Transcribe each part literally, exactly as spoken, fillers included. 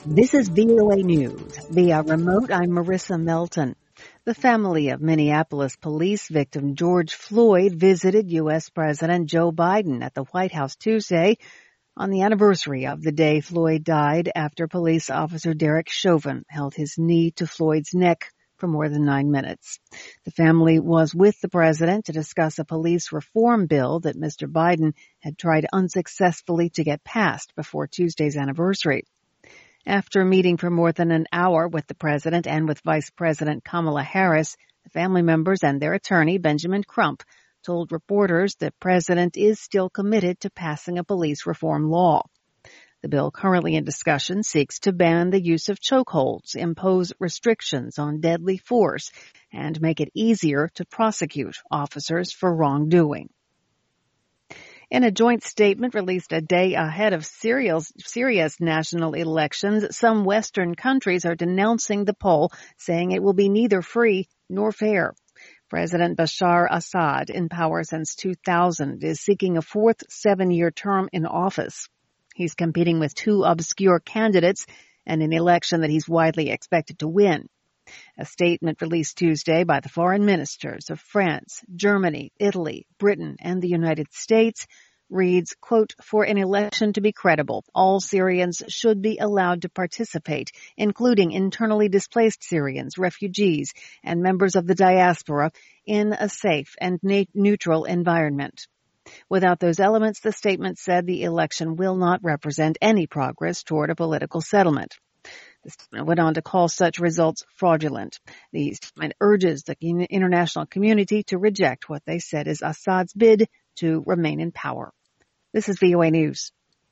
This is V O A News. Via remote, I'm Marissa Melton. The family of Minneapolis police victim George Floyd visited U S. President Joe Biden at the White House Tuesday on the anniversary of the day Floyd died after police officer Derek Chauvin held his knee to Floyd's neck for more than nine minutes. The family was with the president to discuss a police reform bill that Mister Biden had tried unsuccessfully to get passed before Tuesday's anniversary. After meeting for more than an hour with the president and with Vice President Kamala Harris, the family members and their attorney, Benjamin Crump, told reporters the president is still committed to passing a police reform law. The bill currently in discussion seeks to ban the use of chokeholds, impose restrictions on deadly force, and make it easier to prosecute officers for wrongdoing. In a joint statement released a day ahead of Syria's, Syria's national elections, some Western countries are denouncing the poll, saying it will be neither free nor fair. President Bashar Assad, in power since two thousand, is seeking a fourth seven-year term in office. He's competing with two obscure candidates in an election that he's widely expected to win. A statement released Tuesday by the foreign ministers of France, Germany, Italy, Britain, and the United States reads, quote, "For an election to be credible, all Syrians should be allowed to participate, including internally displaced Syrians, refugees, and members of the diaspora, in a safe and na- neutral environment." Without those elements, the statement said the election will not represent any progress toward a political settlement. The statement went on to call such results fraudulent. The statement urges the international community to reject what they said is Assad's bid to remain in power. This is V O A News.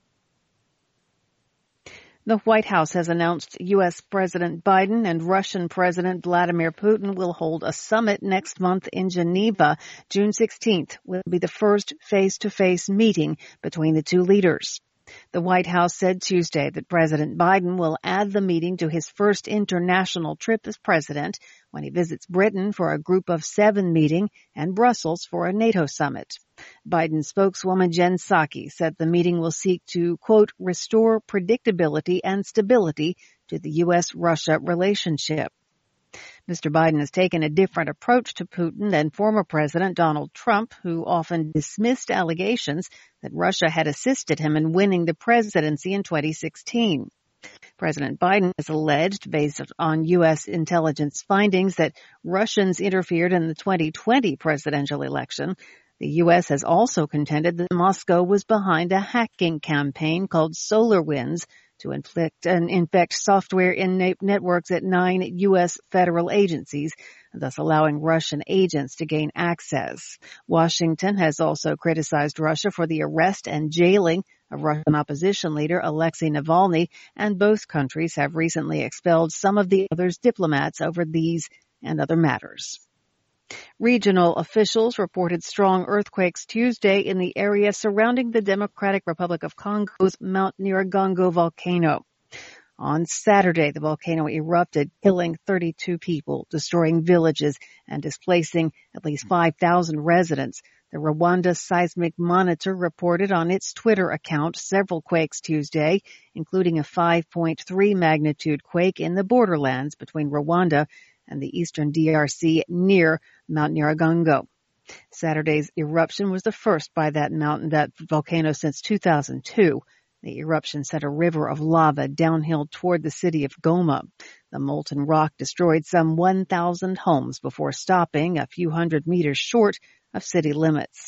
The White House has announced U S. President Biden and Russian President Vladimir Putin will hold a summit next month in Geneva. June sixteenth will be the first face-to-face meeting between the two leaders. The White House said Tuesday that President Biden will add the meeting to his first international trip as president when he visits Britain for a Group of Seven meeting and Brussels for a NATO summit. Biden spokeswoman Jen Psaki said the meeting will seek to, quote, "restore predictability and stability to the U S Russia relationship." Mister Biden has taken a different approach to Putin than former President Donald Trump, who often dismissed allegations that Russia had assisted him in winning the presidency in twenty sixteen. President Biden has alleged, based on U S intelligence findings, that Russians interfered in the twenty twenty presidential election. The U S has also contended that Moscow was behind a hacking campaign called SolarWinds to inflict and infect software in networks at nine U S federal agencies, thus allowing Russian agents to gain access. Washington has also criticized Russia for the arrest and jailing of Russian opposition leader Alexei Navalny, and both countries have recently expelled some of the other's diplomats over these and other matters. Regional officials reported strong earthquakes Tuesday in the area surrounding the Democratic Republic of Congo's Mount Nyiragongo volcano. On Saturday, the volcano erupted, killing thirty-two people, destroying villages, and displacing at least five thousand residents. The Rwanda Seismic Monitor reported on its Twitter account several quakes Tuesday, including a five point three magnitude quake in the borderlands between Rwanda and the eastern D R C near Mount Nyiragongo. Saturday's eruption was the first by that mountain, that volcano, since two thousand two. The eruption sent a river of lava downhill toward the city of Goma. The molten rock destroyed some one thousand homes before stopping a few hundred meters short of city limits.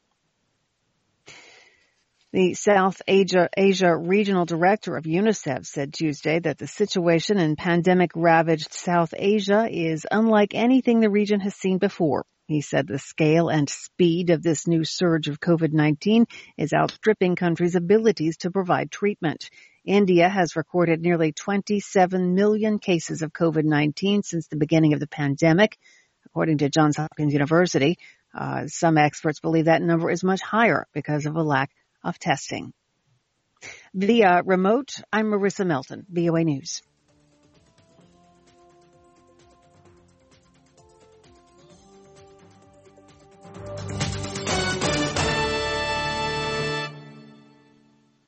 The South Asia, Asia Regional Director of UNICEF said Tuesday that the situation in pandemic-ravaged South Asia is unlike anything the region has seen before. He said the scale and speed of this new surge of COVID nineteen is outstripping countries' abilities to provide treatment. India has recorded nearly twenty-seven million cases of COVID nineteen since the beginning of the pandemic, according to Johns Hopkins University. Uh, some experts believe that number is much higher because of a lack of testing. Via remote, I'm Marissa Melton, V O A News.